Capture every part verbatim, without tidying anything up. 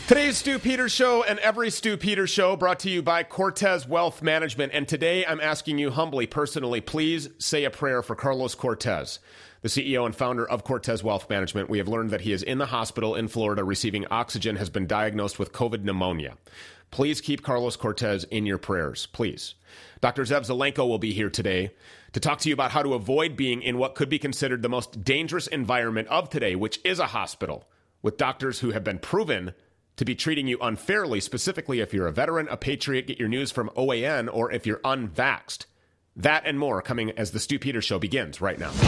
Today's Stu Peters Show and every Stu Peters Show brought to you by Cortez Wealth Management. And today I'm asking you humbly, personally, please say a prayer for Carlos Cortez, the C E O and founder of Cortez Wealth Management. We have learned that he is in the hospital in Florida receiving oxygen, has been diagnosed with COVID pneumonia. Please keep Carlos Cortez in your prayers, please. Doctor Zev Zelenko will be here today to talk to you about how to avoid being in what could be considered the most dangerous environment of today, which is a hospital, with doctors who have been proven to be treating you unfairly, specifically if you're a veteran, a patriot, get your news from O A N, or if you're unvaxxed. That and more coming as the Stu Peters Show begins right now.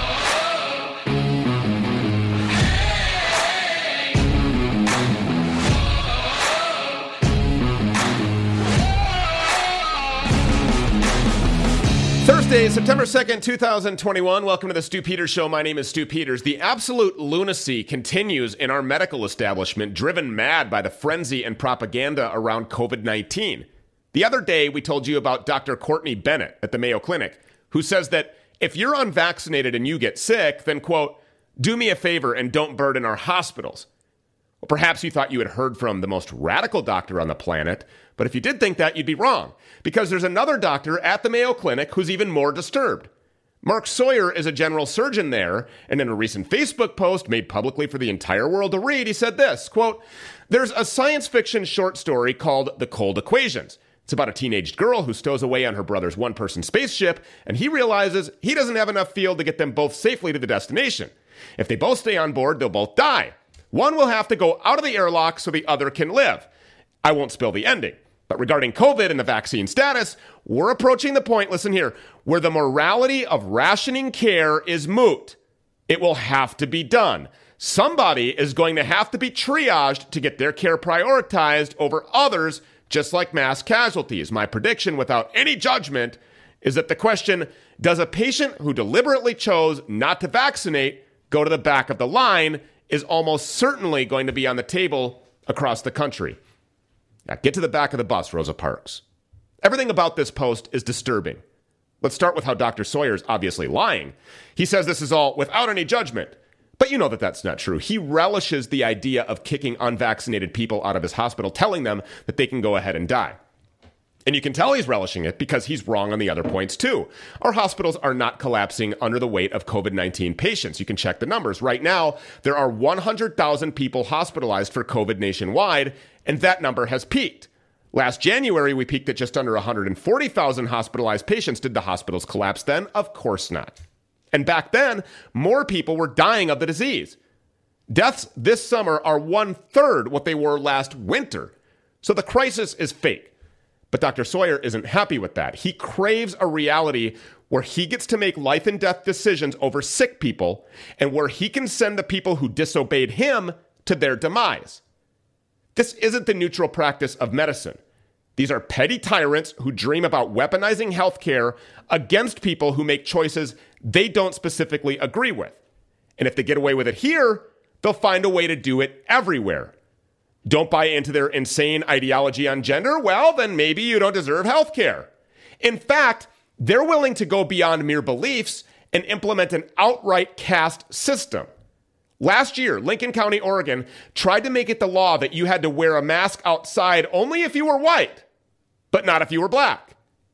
Thursday, September second, twenty twenty-one. Welcome to the Stu Peters Show. My name is Stu Peters. The absolute lunacy continues in our medical establishment, driven mad by the frenzy and propaganda around COVID nineteen. The other day, we told you about Doctor Courtney Bennett at the Mayo Clinic, who says that if you're unvaccinated and you get sick, then, quote, do me a favor and don't burden our hospitals. Well, perhaps you thought you had heard from the most radical doctor on the planet, but if you did think that, you'd be wrong, because there's another doctor at the Mayo Clinic who's even more disturbed. Mark Sawyer is a general surgeon there, and in a recent Facebook post made publicly for the entire world to read, he said this, quote, there's a science fiction short story called The Cold Equations. It's about a teenage girl who stows away on her brother's one-person spaceship, and he realizes he doesn't have enough fuel to get them both safely to the destination. If they both stay on board, they'll both die. One will have to go out of the airlock so the other can live. I won't spill the ending. But regarding COVID and the vaccine status, we're approaching the point, listen here, where the morality of rationing care is moot. It will have to be done. Somebody is going to have to be triaged to get their care prioritized over others, just like mass casualties. My prediction, without any judgment, is that the question, does a patient who deliberately chose not to vaccinate go to the back of the line, is almost certainly going to be on the table across the country. Now, get to the back of the bus, Rosa Parks. Everything about this post is disturbing. Let's start with how Doctor Sawyer's obviously lying. He says this is all without any judgment. But you know that that's not true. He relishes the idea of kicking unvaccinated people out of his hospital, telling them that they can go ahead and die. And you can tell he's relishing it because he's wrong on the other points too. Our hospitals are not collapsing under the weight of COVID nineteen patients. You can check the numbers. Right now, there are one hundred thousand people hospitalized for COVID nationwide, and that number has peaked. Last January, we peaked at just under one hundred forty thousand hospitalized patients. Did the hospitals collapse then? Of course not. And back then, more people were dying of the disease. Deaths this summer are one-third what they were last winter. So the crisis is fake. But Doctor Sawyer isn't happy with that. He craves a reality where he gets to make life and death decisions over sick people and where he can send the people who disobeyed him to their demise. This isn't the neutral practice of medicine. These are petty tyrants who dream about weaponizing healthcare against people who make choices they don't specifically agree with. And if they get away with it here, they'll find a way to do it everywhere. Don't buy into their insane ideology on gender? Well, then maybe you don't deserve health care. In fact, they're willing to go beyond mere beliefs and implement an outright caste system. Last year, Lincoln County, Oregon, tried to make it the law that you had to wear a mask outside only if you were white, but not if you were black.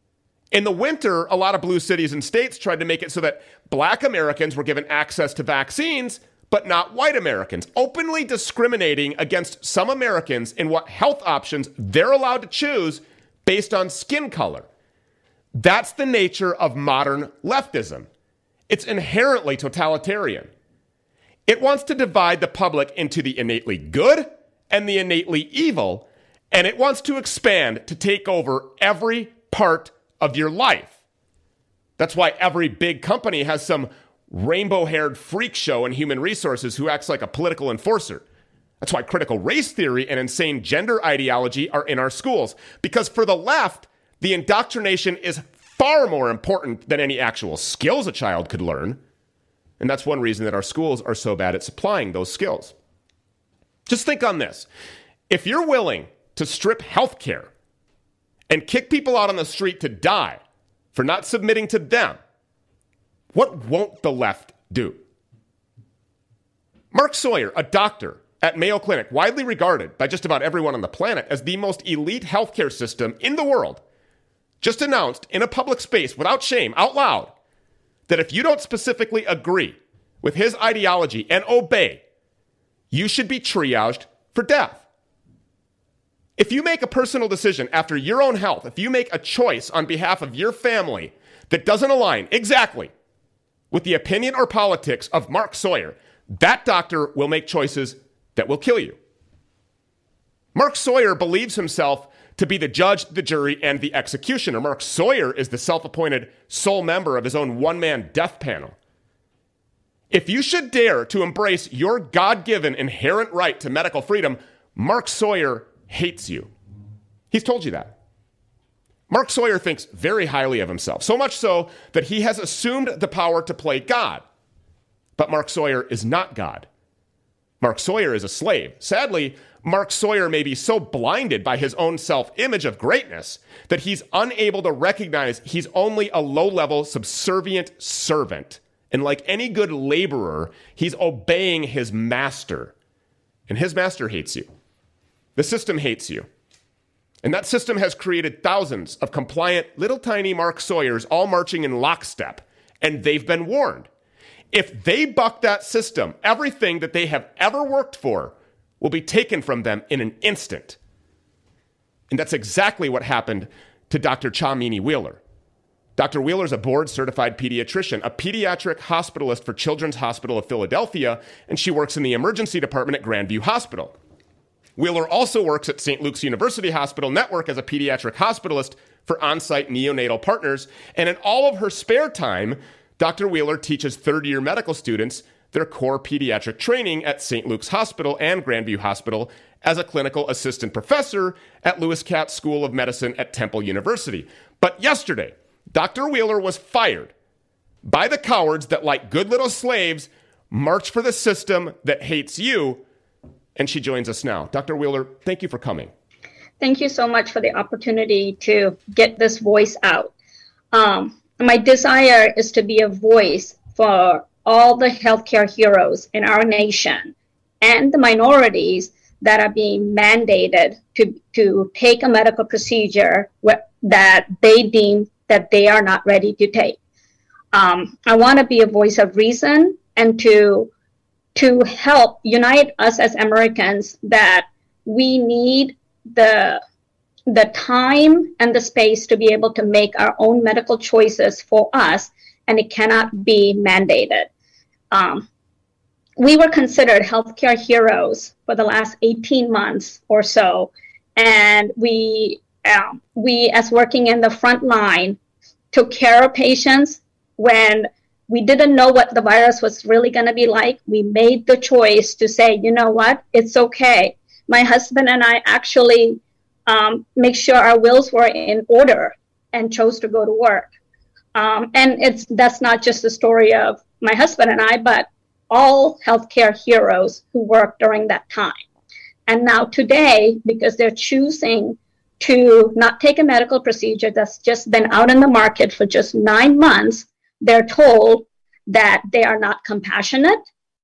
In the winter, a lot of blue cities and states tried to make it so that black Americans were given access to vaccines, but not white Americans, openly discriminating against some Americans in what health options they're allowed to choose based on skin color. That's the nature of modern leftism. It's inherently totalitarian. It wants to divide the public into the innately good and the innately evil, and it wants to expand to take over every part of your life. That's why every big company has some rainbow-haired freak show in human resources who acts like a political enforcer. That's why critical race theory and insane gender ideology are in our schools. Because for the left, the indoctrination is far more important than any actual skills a child could learn. And that's one reason that our schools are so bad at supplying those skills. Just think on this. If you're willing to strip health care and kick people out on the street to die for not submitting to them, what won't the left do? Mark Sawyer, a doctor, at Mayo Clinic, widely regarded by just about everyone on the planet as the most elite healthcare system in the world, just announced in a public space without shame, out loud, that if you don't specifically agree with his ideology and obey, you should be triaged for death. If you make a personal decision after your own health, if you make a choice on behalf of your family that doesn't align exactly with the opinion or politics of Mark Sawyer, that doctor will make choices that will kill you. Mark Sawyer believes himself to be the judge, the jury, and the executioner. Mark Sawyer is the self-appointed sole member of his own one-man death panel. If you should dare to embrace your God-given inherent right to medical freedom, Mark Sawyer hates you. He's told you that. Mark Sawyer thinks very highly of himself, so much so that he has assumed the power to play God. But Mark Sawyer is not God. Mark Sawyer is a slave. Sadly, Mark Sawyer may be so blinded by his own self-image of greatness that he's unable to recognize he's only a low-level, subservient servant. And like any good laborer, he's obeying his master. And his master hates you. The system hates you. And that system has created thousands of compliant little tiny Mark Sawyers all marching in lockstep. And they've been warned. If they buck that system, everything that they have ever worked for will be taken from them in an instant. And that's exactly what happened to Doctor Chamini Wheeler. Doctor Wheeler is a board-certified pediatrician, a pediatric hospitalist for Children's Hospital of Philadelphia, and she works in the emergency department at Grandview Hospital. Wheeler also works at Saint Luke's University Hospital Network as a pediatric hospitalist for on-site neonatal partners, and in all of her spare time, Doctor Wheeler teaches third-year medical students their core pediatric training at Saint Luke's Hospital and Grandview Hospital as a clinical assistant professor at Lewis Katz School of Medicine at Temple University. But yesterday, Doctor Wheeler was fired by the cowards that, like good little slaves, march for the system that hates you, and she joins us now. Doctor Wheeler, thank you for coming. Thank you so much for the opportunity to get this voice out. Um, my desire is to be a voice for all the healthcare heroes in our nation and the minorities that are being mandated to, to take a medical procedure that they deem that they are not ready to take. Um, I want to be a voice of reason and to, to help unite us as Americans that we need the, the time and the space to be able to make our own medical choices for us, and it cannot be mandated. Um, we were considered healthcare heroes for the last eighteen months or so, and we uh, we, as working in the front line, took care of patients when we didn't know what the virus was really going to be like. We made the choice to say, you know what, it's okay. My husband and I actually um, make sure our wills were in order and chose to go to work. Um, and it's that's not just the story of my husband and I, but all healthcare heroes who worked during that time. And now today, because they're choosing to not take a medical procedure that's just been out in the market for just nine months, they're told that they are not compassionate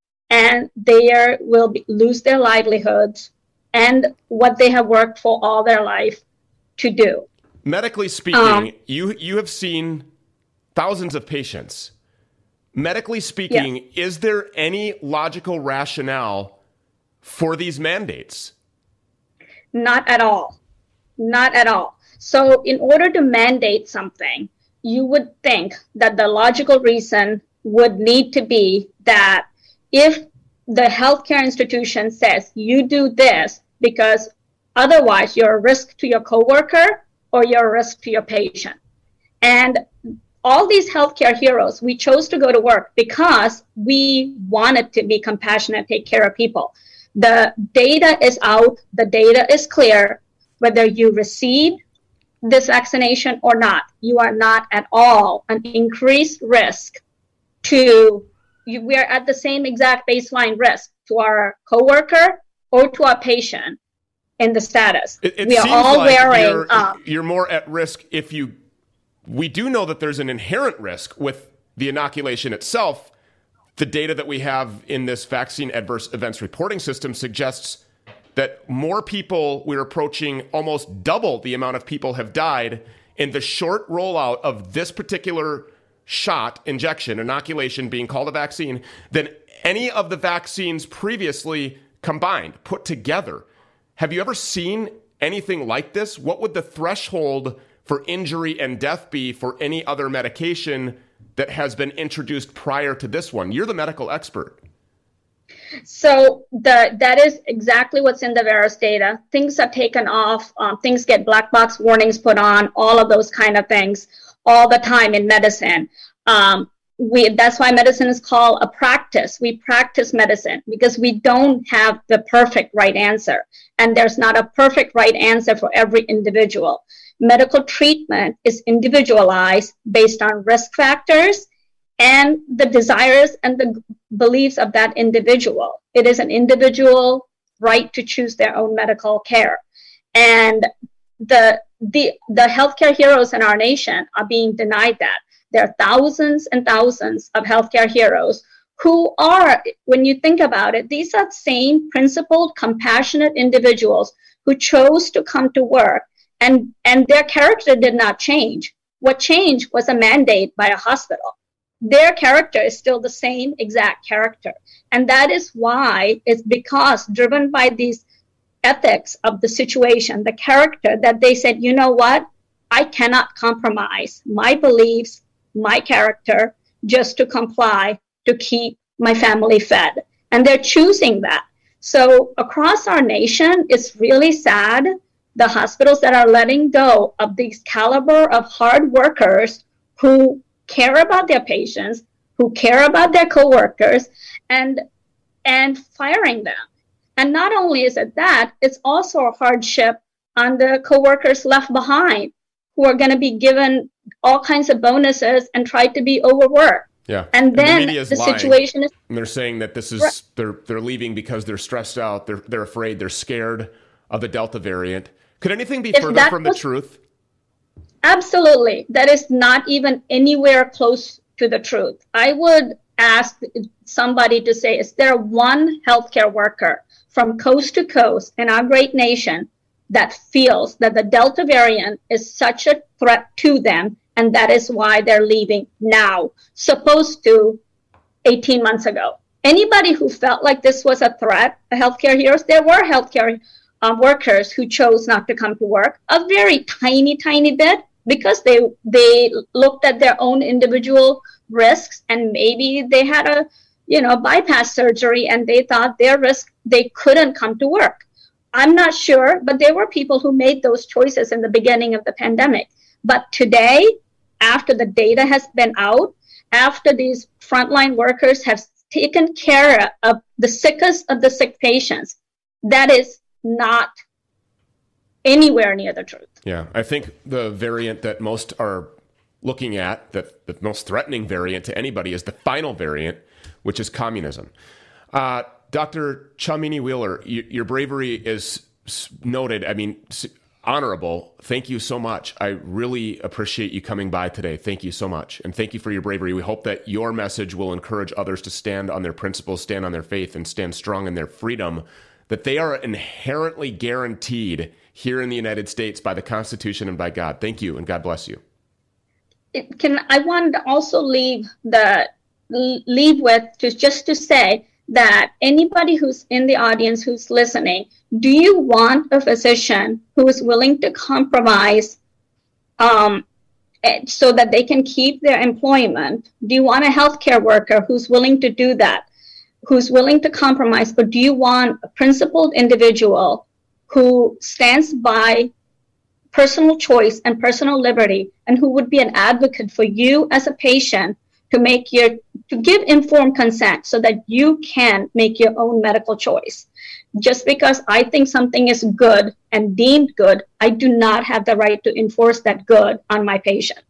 and they are, will be, lose their livelihoods and what they have worked for all their life to do. Medically speaking, um, you you have seen thousands of patients. Medically speaking, yes. Is there any logical rationale for these mandates? Not at all. Not at all. So in order to mandate something, you would think that the logical reason would need to be that if the healthcare institution says you do this because otherwise you're a risk to your coworker or you're a risk to your patient. And all these healthcare heroes, we chose to go to work because we wanted to be compassionate, take care of people. The data is out. The data is clear. Whether you received this vaccination or not, you are not at all an increased risk to, you, we are at the same exact baseline risk to our coworker or to our patient in the status. It, it we are all like wearing... You're, um, you're more at risk if you... We do know that there's an inherent risk with the inoculation itself. the data that we have in this vaccine adverse events reporting system suggests that more people, we're approaching almost double the amount of people have died in the short rollout of this particular shot, injection, inoculation being called a vaccine, than any of the vaccines previously combined, put together. Have you ever seen anything like this? What would the threshold for injury and death be for any other medication that has been introduced prior to this one? You're the medical expert. So the that is exactly what's in the VAERS data. Things are taken off, um, things get black box warnings put on, all of those kind of things all the time in medicine. Um, we that's why medicine is called a practice. We practice medicine because we don't have the perfect right answer. And there's not a perfect right answer for every individual. Medical treatment is individualized based on risk factors and the desires and the beliefs of that individual. It is an individual right to choose their own medical care. And the the the healthcare heroes in our nation are being denied that. There are thousands and thousands of healthcare heroes who are, when you think about it, these are same principled, compassionate individuals who chose to come to work, and, and their character did not change. What changed was a mandate by a hospital. Their character is still the same exact character. And that is why it's because driven by these ethics of the situation, the character, that they said, you know what, I cannot compromise my beliefs, my character, just to comply, to keep my family fed. And they're choosing that. So across our nation, it's really sad, the hospitals that are letting go of these caliber of hard workers who care about their patients, who care about their coworkers, and and firing them. And not only is it that, it's also a hardship on the coworkers left behind, who are going to be given all kinds of bonuses and try to be overworked. Yeah. And then and the, the lying. situation is... And they're saying that this is, right. they're they're leaving because they're stressed out, they're they're afraid, they're scared of the Delta variant. Could anything be If further from was, the truth? Absolutely. That is not even anywhere close to the truth. I would ask somebody to say, is there one healthcare worker from coast to coast in our great nation that feels that the Delta variant is such a threat to them, and that is why they're leaving now, supposed to eighteen months ago? Anybody who felt like this was a threat, the healthcare heroes, there were healthcare um, workers who chose not to come to work, a very tiny, tiny bit, because they they looked at their own individual risks, and maybe they had a you know bypass surgery and they thought their risk, they couldn't come to work. I'm not sure, but there were people who made those choices in the beginning of the pandemic. But today, after the data has been out, after these frontline workers have taken care of the sickest of the sick patients, that is not anywhere near the truth. Yeah, I think the variant that most are looking at, that the most threatening variant to anybody, is the final variant, which is communism. Uh, Doctor Chamini Wheeler, you, your bravery is noted. I mean, honorable. Thank you so much. I really appreciate you coming by today. Thank you so much. And thank you for your bravery. We hope that your message will encourage others to stand on their principles, stand on their faith, and stand strong in their freedom, that they are inherently guaranteed here in the United States by the Constitution and by God. Thank you, and God bless you. It can I wanted to also leave the leave with to just to say that anybody who's in the audience who's listening, do you want a physician who is willing to compromise um, so that they can keep their employment? Do you want a healthcare worker who's willing to do that, who's willing to compromise? Or do you want a principled individual who stands by personal choice and personal liberty, and who would be an advocate for you as a patient to make your to give informed consent so that you can make your own medical choice? Just because I think something is good and deemed good, I do not have the right to enforce that good on my patient.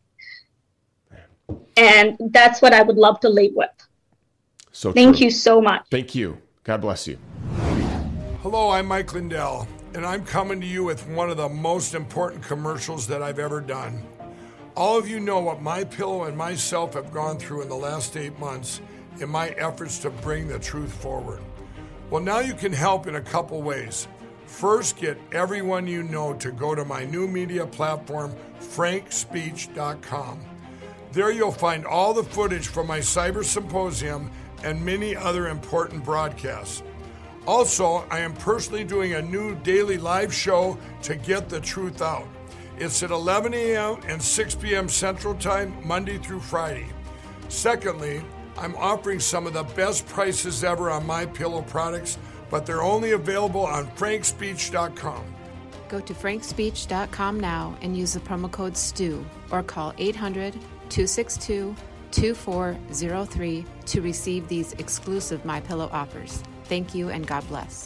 And that's what I would love to leave with. So thank true. you so much. Thank you. God bless you. Hello, I'm Mike Lindell, and I'm coming to you with one of the most important commercials that I've ever done. All of you know what my pillow and myself have gone through in the last eight months, in my efforts to bring the truth forward. Well, now you can help in a couple ways. First, get everyone you know to go to my new media platform, frank speech dot com. There you'll find all the footage from my cyber symposium and many other important broadcasts. Also, I am personally doing a new daily live show to get the truth out. It's at eleven a.m. and six p.m. Central Time, Monday through Friday. Secondly, I'm offering some of the best prices ever on MyPillow products, but they're only available on frank speech dot com. Go to frank speech dot com now and use the promo code STU or call eight hundred, two six two, two four zero three to receive these exclusive MyPillow offers. Thank you and God bless.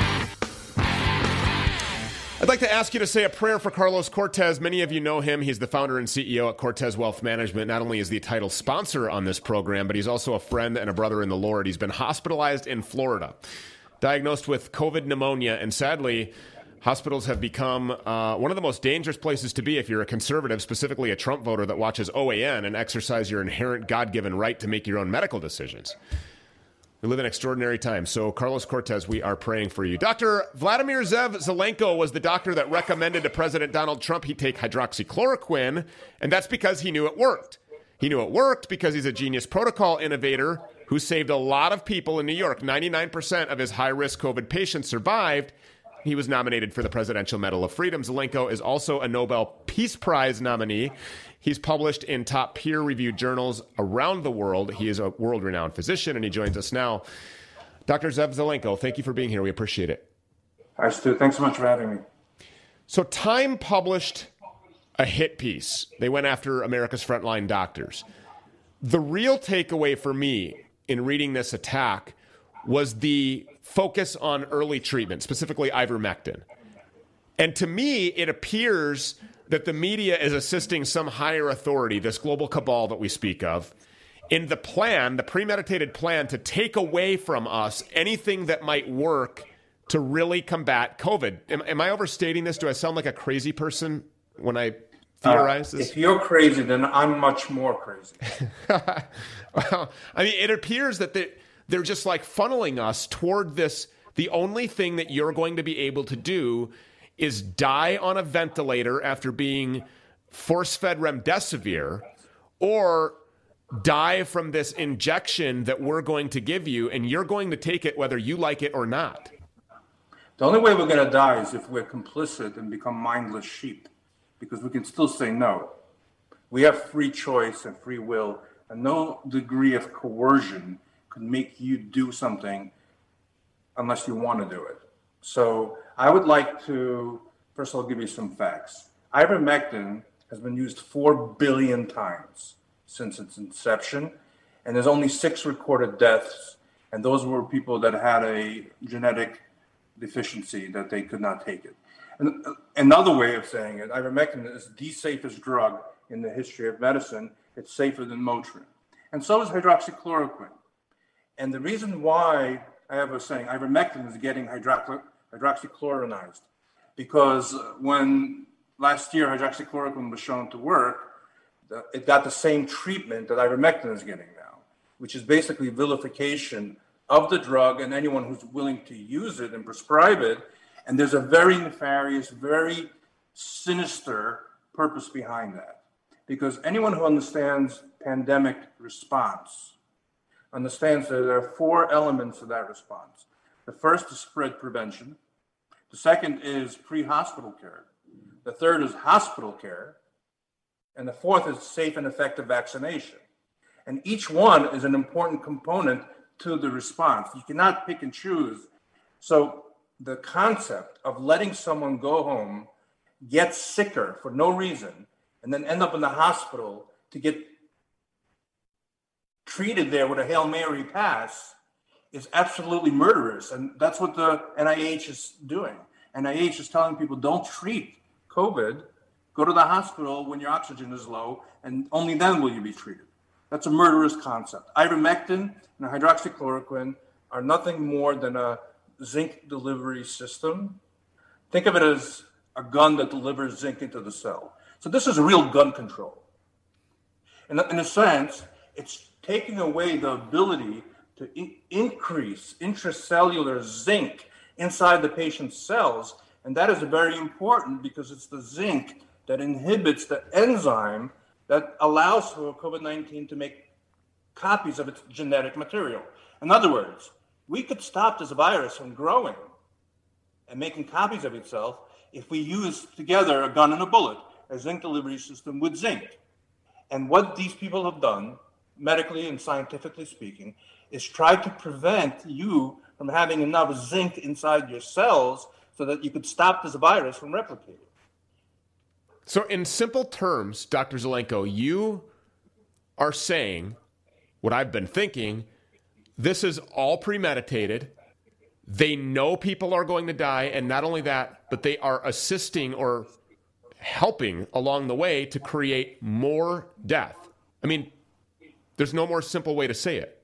I'd like to ask you to say a prayer for Carlos Cortez. Many of you know him. He's the founder and C E O at Cortez Wealth Management. Not only is the title sponsor on this program, but he's also a friend and a brother in the Lord. He's been hospitalized in Florida, diagnosed with COVID pneumonia, and sadly, hospitals have become uh, one of the most dangerous places to be if you're a conservative, specifically a Trump voter that watches O A N and exercise your inherent God-given right to make your own medical decisions. We live in extraordinary times. So, Carlos Cortez, we are praying for you. Doctor Vladimir Zev Zelenko was the doctor that recommended to President Donald Trump he take hydroxychloroquine, and that's because he knew it worked. He knew it worked because he's a genius protocol innovator who saved a lot of people in New York. ninety-nine percent of his high-risk COVID patients survived. He was nominated for the Presidential Medal of Freedom. Zelenko is also a Nobel Peace Prize nominee. He's published in top peer-reviewed journals around the world. He is a world-renowned physician, and he joins us now. Doctor Zev Zelenko, thank you for being here. We appreciate it. Hi, Stu. Thanks so much for having me. So Time published a hit piece. They went after America's frontline doctors. The real takeaway for me in reading this attack was the focus on early treatment, specifically ivermectin. And to me, it appears that the media is assisting some higher authority, this global cabal that we speak of, in the plan, the premeditated plan to take away from us anything that might work to really combat COVID. Am, am I overstating this? Do I sound like a crazy person when I theorize uh, this? If you're crazy, then I'm much more crazy. Well, I mean, it appears that they, they're just like funneling us toward this. The only thing that you're going to be able to do is die on a ventilator after being force-fed remdesivir, or die from this injection that we're going to give you, and you're going to take it whether you like it or not. The only way we're going to die is if we're complicit and become mindless sheep, because we can still say no. We have free choice and free will, and no degree of coercion could make you do something unless you want to do it. So I would like to, first of all, give you some facts. Ivermectin has been used four billion times since its inception, and there's only six recorded deaths, and those were people that had a genetic deficiency that they could not take it. And another way of saying it, ivermectin is the safest drug in the history of medicine. It's safer than Motrin. And so is hydroxychloroquine. And the reason why I have a saying, ivermectin is getting hydroxy, hydroxychloronized, because when last year hydroxychloroquine was shown to work, it got the same treatment that ivermectin is getting now, which is basically vilification of the drug and anyone who's willing to use it and prescribe it. And there's a very nefarious, very sinister purpose behind that. Because anyone who understands pandemic response understands that there are four elements of that response. The first is spread prevention. The second is pre-hospital care. The third is hospital care. And the fourth is safe and effective vaccination. And each one is an important component to the response. You cannot pick and choose. So the concept of letting someone go home, get sicker for no reason, and then end up in the hospital to get treated there with a Hail Mary pass is absolutely murderous. And that's what the N I H is doing. N I H is telling people, don't treat COVID. Go to the hospital when your oxygen is low, and only then will you be treated. That's a murderous concept. Ivermectin and hydroxychloroquine are nothing more than a zinc delivery system. Think of it as a gun that delivers zinc into the cell. So this is real gun control. In a, in a sense, it's taking away the ability to in- increase intracellular zinc inside the patient's cells. And that is very important because it's the zinc that inhibits the enzyme that allows for COVID nineteen to make copies of its genetic material. In other words, we could stop this virus from growing and making copies of itself if we use together a gun and a bullet, a zinc delivery system with zinc. And what these people have done, medically and scientifically speaking, is try to prevent you from having enough zinc inside your cells so that you could stop this virus from replicating. So in simple terms, Doctor Zelenko, you are saying what I've been thinking, this is all premeditated. They know people are going to die, and not only that, but they are assisting or helping along the way to create more death. I mean, there's no more simple way to say it.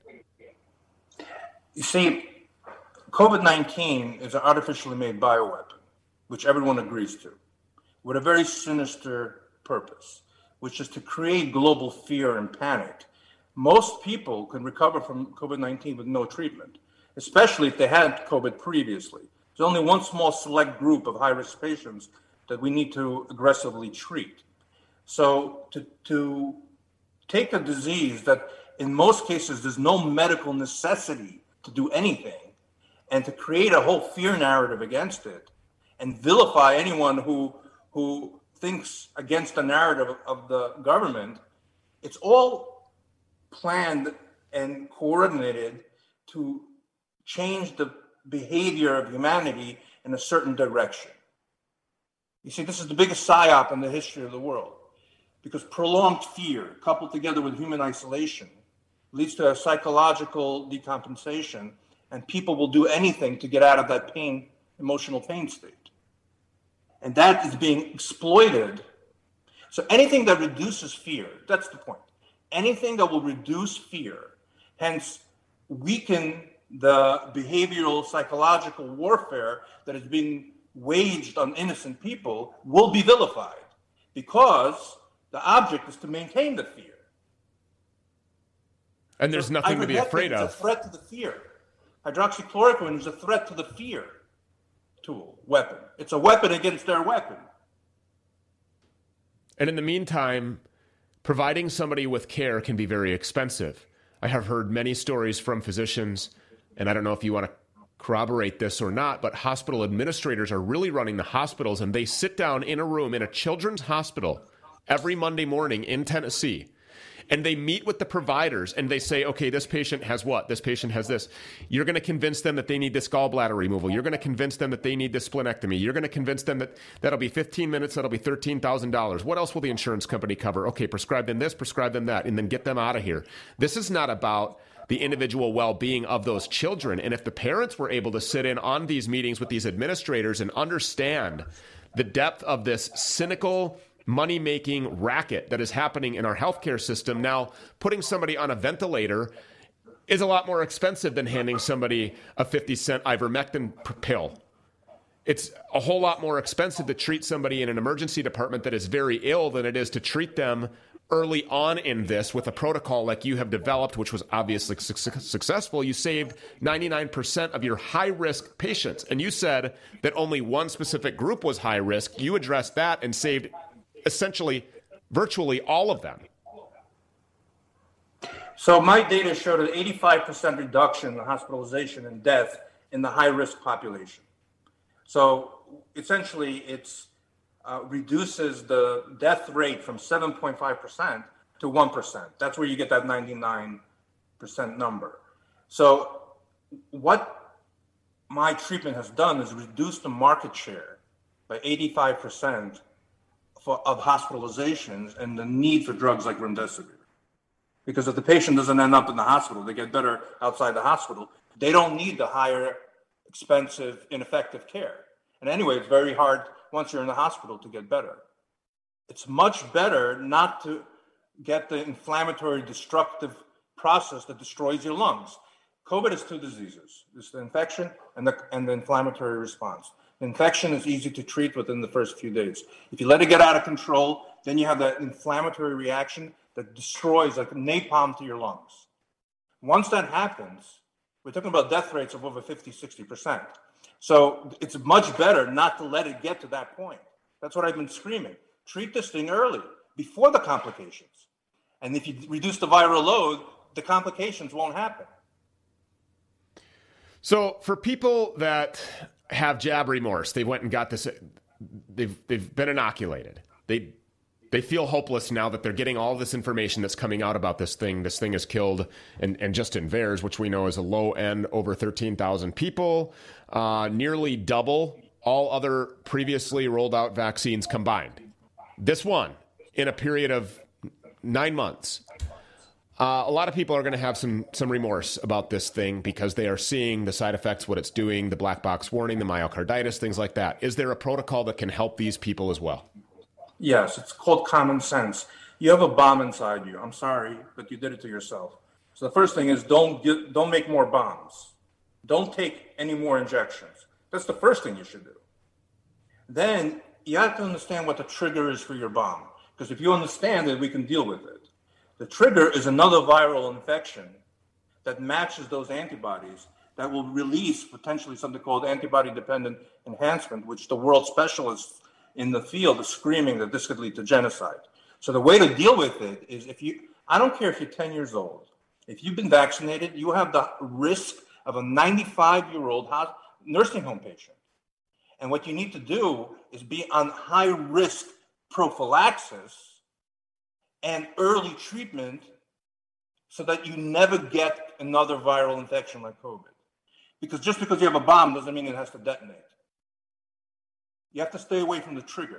You see, COVID nineteen is an artificially made bioweapon, which everyone agrees to, with a very sinister purpose, which is to create global fear and panic. Most people can recover from COVID nineteen with no treatment, especially if they had COVID previously. There's only one small select group of high-risk patients that we need to aggressively treat. So to, to take a disease that in most cases there's no medical necessity to do anything, and to create a whole fear narrative against it and vilify anyone who, who thinks against the narrative of, of the government, it's all planned and coordinated to change the behavior of humanity in a certain direction. You see, this is the biggest psyop in the history of the world, because prolonged fear coupled together with human isolation leads to a psychological decompensation, and people will do anything to get out of that pain, emotional pain state. And that is being exploited. So anything that reduces fear, that's the point. Anything that will reduce fear, hence weaken the behavioral psychological warfare that is being waged on innocent people, will be vilified, because the object is to maintain the fear. And there's so nothing to be afraid of. It's a threat to the fear. Hydroxychloroquine is a threat to the fear tool, weapon. It's a weapon against their weapon. And in the meantime, providing somebody with care can be very expensive. I have heard many stories from physicians, and I don't know if you want to corroborate this or not, but hospital administrators are really running the hospitals, and they sit down in a room in a children's hospital every Monday morning in Tennessee, and they meet with the providers, and they say, okay, this patient has what? This patient has this. You're going to convince them that they need this gallbladder removal. You're going to convince them that they need this splenectomy. You're going to convince them that that'll be fifteen minutes, that'll be thirteen thousand dollars. What else will the insurance company cover? Okay, prescribe them this, prescribe them that, and then get them out of here. This is not about the individual well-being of those children. And if the parents were able to sit in on these meetings with these administrators and understand the depth of this cynical money-making racket that is happening in our healthcare system, now putting somebody on a ventilator is a lot more expensive than handing somebody a fifty cent ivermectin pill. It's a whole lot more expensive to treat somebody in an emergency department that is very ill than it is to treat them early on in this with a protocol like you have developed, which was obviously su- successful. You saved ninety-nine percent of your high-risk patients. And you said that only one specific group was high risk. You addressed that and saved essentially virtually all of them. So my data showed an eighty-five percent reduction in hospitalization and death in the high-risk population. So essentially, it's uh, reduces the death rate from seven point five percent to one percent. That's where you get that ninety-nine percent number. So what my treatment has done is reduce the market share by eighty-five percent for, of hospitalizations and the need for drugs like remdesivir. Because if the patient doesn't end up in the hospital, they get better outside the hospital. They don't need the higher, expensive, ineffective care. And anyway, it's very hard once you're in the hospital to get better. It's much better not to get the inflammatory, destructive process that destroys your lungs. COVID is two diseases. It's the infection and the, and the inflammatory response. The infection is easy to treat within the first few days. If you let it get out of control, then you have that inflammatory reaction that destroys like napalm to your lungs. Once that happens, we're talking about death rates of over fifty, sixty percent. So it's much better not to let it get to that point. That's what I've been screaming. Treat this thing early, before the complications. And if you reduce the viral load, the complications won't happen. So for people that have jab remorse, they went and got this, they've they've been inoculated. They they feel hopeless now that they're getting all this information that's coming out about this thing. This thing is killed, and, and just in V A E R S, which we know is a low end, over thirteen thousand people, uh, nearly double all other previously rolled out vaccines combined. This one, in a period of nine months. Uh, a lot of people are going to have some some remorse about this thing because they are seeing the side effects, what it's doing, the black box warning, the myocarditis, things like that. Is there a protocol that can help these people as well? Yes, it's called common sense. You have a bomb inside you. I'm sorry, but you did it to yourself. So the first thing is don't get, don't make more bombs. Don't take any more injections. That's the first thing you should do. Then you have to understand what the trigger is for your bomb. Because if you understand it, we can deal with it. The trigger is another viral infection that matches those antibodies that will release potentially something called antibody-dependent enhancement, which the world specialists in the field are screaming that this could lead to genocide. So the way to deal with it is if you, I don't care if you're ten years old, if you've been vaccinated, you have the risk of a ninety-five-year-old nursing home patient. And what you need to do is be on high-risk prophylaxis and early treatment so that you never get another viral infection like COVID. Because just because you have a bomb doesn't mean it has to detonate. You have to stay away from the trigger.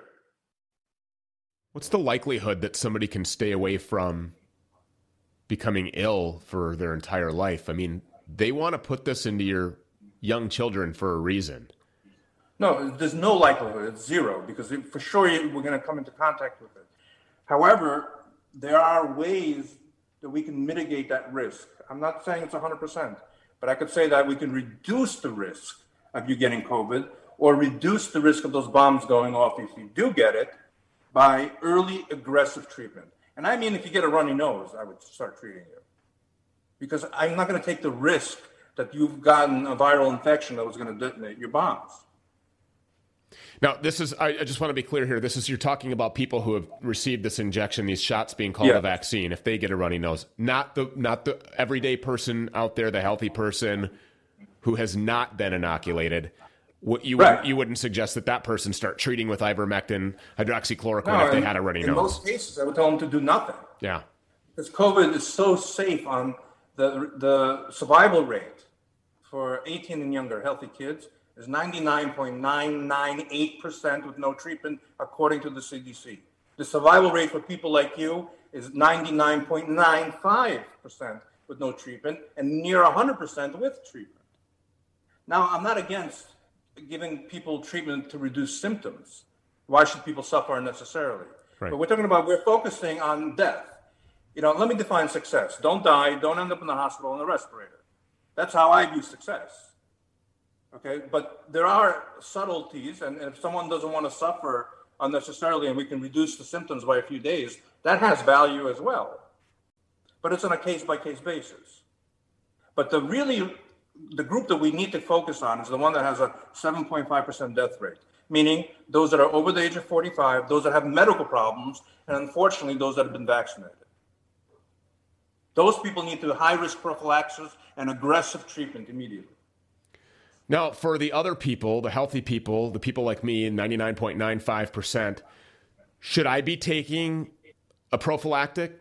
What's the likelihood that somebody can stay away from becoming ill for their entire life? I mean, they want to put this into your young children for a reason. No, there's no likelihood. It's zero, because for sure we're going to come into contact with it. However, there are ways that we can mitigate that risk. I'm not saying it's one hundred percent, but I could say that we can reduce the risk of you getting COVID or reduce the risk of those bombs going off if you do get it by early aggressive treatment. And I mean, if you get a runny nose, I would start treating you. Because I'm not going to take the risk that you've gotten a viral infection that was going to detonate your bombs. Now, this is, I, I just want to be clear here. This is, you're talking about people who have received this injection, these shots being called yeah. a vaccine, if they get a runny nose. Not the, not the everyday person out there, the healthy person who has not been inoculated. What you, right. wouldn't, you wouldn't suggest that that person start treating with ivermectin, hydroxychloroquine no, if they in, had a runny in nose. In most cases, I would tell them to do nothing. Yeah. Because COVID is so safe on the, the survival rate for eighteen and younger healthy kids is ninety-nine point nine nine eight percent with no treatment, according to the C D C. The survival rate for people like you is ninety-nine point nine five percent with no treatment and near one hundred percent with treatment. Now, I'm not against giving people treatment to reduce symptoms. Why should people suffer unnecessarily? Right. But we're talking about, we're focusing on death. You know, let me define success. Don't die, don't end up in the hospital on a respirator. That's how I view success. Okay, but there are subtleties, and if someone doesn't want to suffer unnecessarily and we can reduce the symptoms by a few days, that has value as well. But it's on a case-by-case basis. But the really, the group that we need to focus on is the one that has a seven point five percent death rate, meaning those that are over the age of forty-five, those that have medical problems, and unfortunately, those that have been vaccinated. Those people need to high-risk prophylaxis and aggressive treatment immediately. Now, for the other people, the healthy people, the people like me, ninety-nine point nine five percent, should I be taking a prophylactic?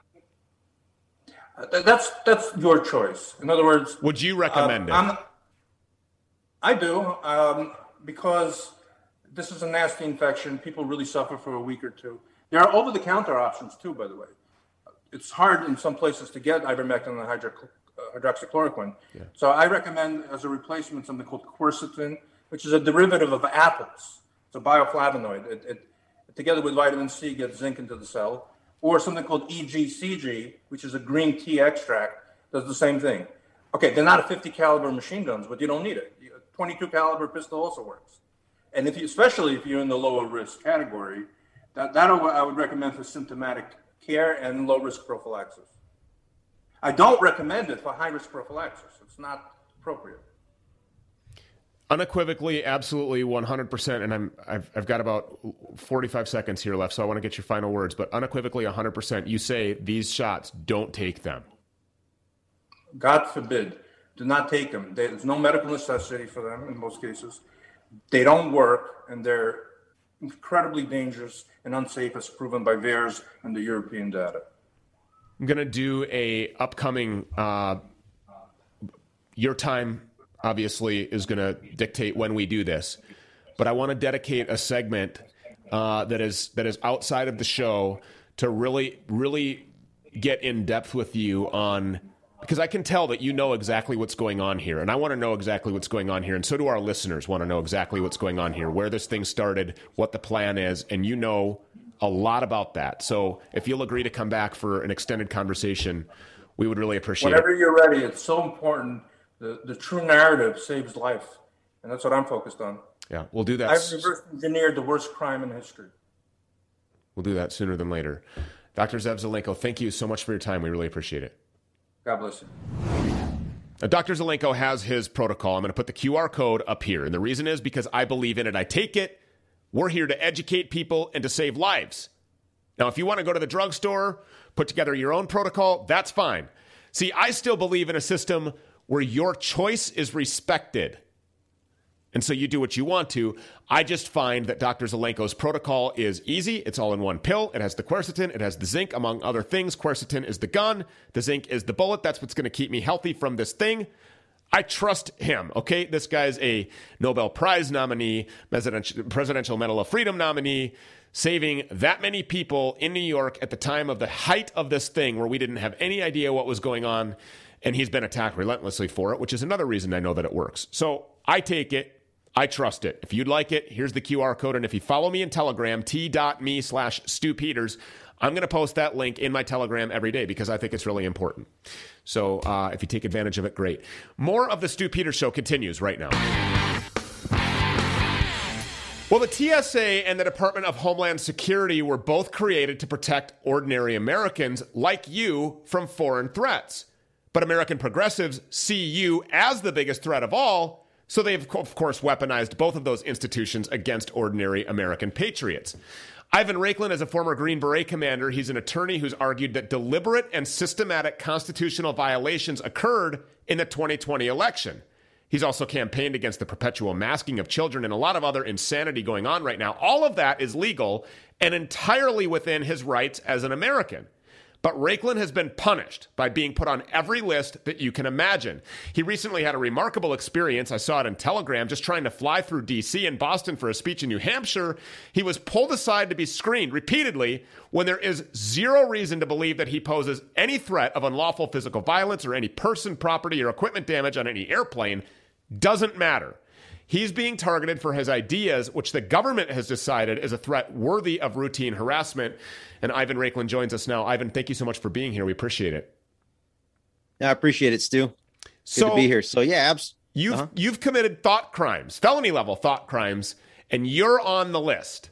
Uh, that's that's your choice. In other words, would you recommend uh, it? I do, um, because this is a nasty infection. People really suffer for a week or two. There are over-the-counter options too, by the way. It's hard in some places to get ivermectin and hydro, uh, hydroxychloroquine. Yeah. So I recommend as a replacement something called quercetin, which is a derivative of apples. It's a bioflavonoid. It, it, together with vitamin C, gets zinc into the cell. Or something called E G C G, which is a green tea extract, does the same thing. Okay, they're not a fifty caliber machine guns, but you don't need it. A twenty-two caliber pistol also works. And if you, especially if you're in the lower risk category, that, that I would recommend for symptomatic care and low risk prophylaxis. I don't recommend it for high-risk prophylaxis. It's not appropriate. Unequivocally, absolutely, one hundred percent. And I'm, I've, I've got about forty-five seconds here left, so I want to get your final words. But unequivocally, one hundred percent, you say these shots, don't take them. God forbid. Do not take them. There's no medical necessity for them in most cases. They don't work, and they're incredibly dangerous and unsafe, as proven by VAERS and the European data. I'm going to do a upcoming, uh, your time obviously is going to dictate when we do this, but I want to dedicate a segment uh, that is that is outside of the show to really, really get in depth with you on, because I can tell that you know exactly what's going on here, and I want to know exactly what's going on here, and so do our listeners want to know exactly what's going on here, where this thing started, what the plan is, and you know a lot about that. So if you'll agree to come back for an extended conversation, we would really appreciate Whenever it. Whenever you're ready, it's so important. The, the true narrative saves life, and that's what I'm focused on. Yeah, we'll do that. I've reverse engineered the worst crime in history. We'll do that sooner than later. Doctor Zev Zelenko, thank you so much for your time. We really appreciate it. God bless you. Now, Doctor Zelenko has his protocol. I'm going to put the Q R code up here, and the reason is because I believe in it. I take it. We're here to educate people and to save lives. Now, if you want to go to the drugstore, put together your own protocol, that's fine. See, I still believe in a system where your choice is respected. And so you do what you want to. I just find that Doctor Zelenko's protocol is easy. It's all in one pill. It has the quercetin. It has the zinc, among other things. Quercetin is the gun. The zinc is the bullet. That's what's going to keep me healthy from this thing. I trust him, okay? This guy's a Nobel Prize nominee, Presidential Medal of Freedom nominee, saving that many people in New York at the time of the height of this thing where we didn't have any idea what was going on, and he's been attacked relentlessly for it, which is another reason I know that it works. So I take it. I trust it. If you'd like it, here's the Q R code, and if you follow me in Telegram, t.me slash Stu Peters, I'm going to post that link in my Telegram every day because I think it's really important. So uh, if you take advantage of it, great. More of the Stu Peters Show continues right now. Well, the T S A and the Department of Homeland Security were both created to protect ordinary Americans like you from foreign threats. But American progressives see you as the biggest threat of all, so they've, of course, weaponized both of those institutions against ordinary American patriots. Ivan Raiklin is a former Green Beret commander. He's an attorney who's argued that deliberate and systematic constitutional violations occurred in the twenty twenty election. He's also campaigned against the perpetual masking of children and a lot of other insanity going on right now. All of that is legal and entirely within his rights as an American. But Raiklin has been punished by being put on every list that you can imagine. He recently had a remarkable experience. I saw it in Telegram, just trying to fly through D C and Boston for a speech in New Hampshire. He was pulled aside to be screened repeatedly when there is zero reason to believe that he poses any threat of unlawful physical violence or any person, property, or equipment damage on any airplane. Doesn't matter. He's being targeted for his ideas, which the government has decided is a threat worthy of routine harassment. And Ivan Raiklin joins us now. Ivan, thank you so much for being here. We appreciate it. Yeah, I appreciate it, Stu. Good so to be here. So, yeah, abs- you've uh-huh. you've committed thought crimes, felony level thought crimes, and you're on the list.